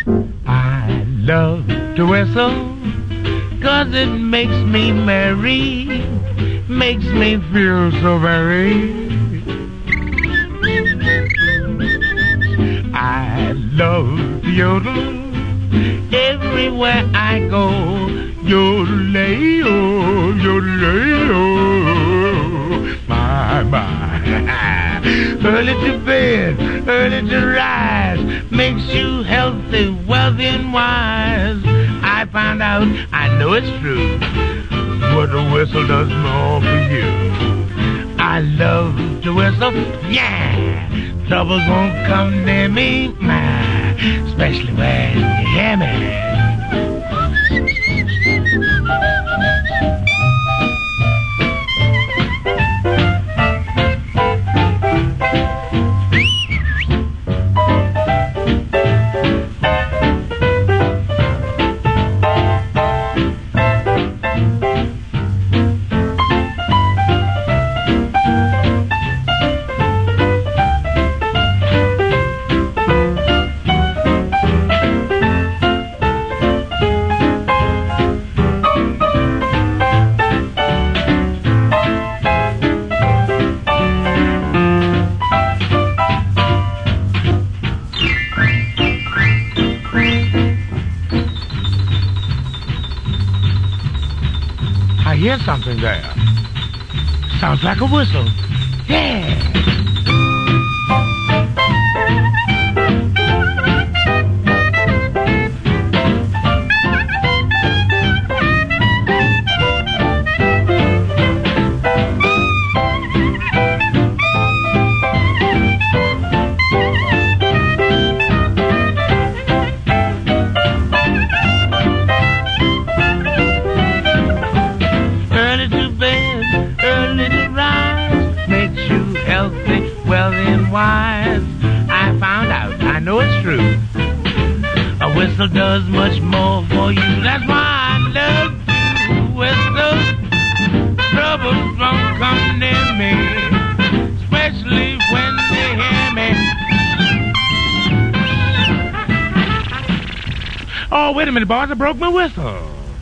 I love to whistle 'cause it makes me merry, makes me feel so very. I love to yodel everywhere I go. Yodel-ay-oh, yodel-ay-oh, my. Early to bed, early to rise, makes you healthy, wealthy, and wise. I found out, I know it's true, what a whistle does more for you. I love to whistle, yeah. Troubles won't come near me, especially when you hear me. I hear something there. Sounds like a whistle. Yeah. Wise. I found out, I know it's true, a whistle does much more for you. That's why I love to whistle. Troubles won't come near me, especially when they hear me. Oh, wait a minute, boys, I broke my whistle.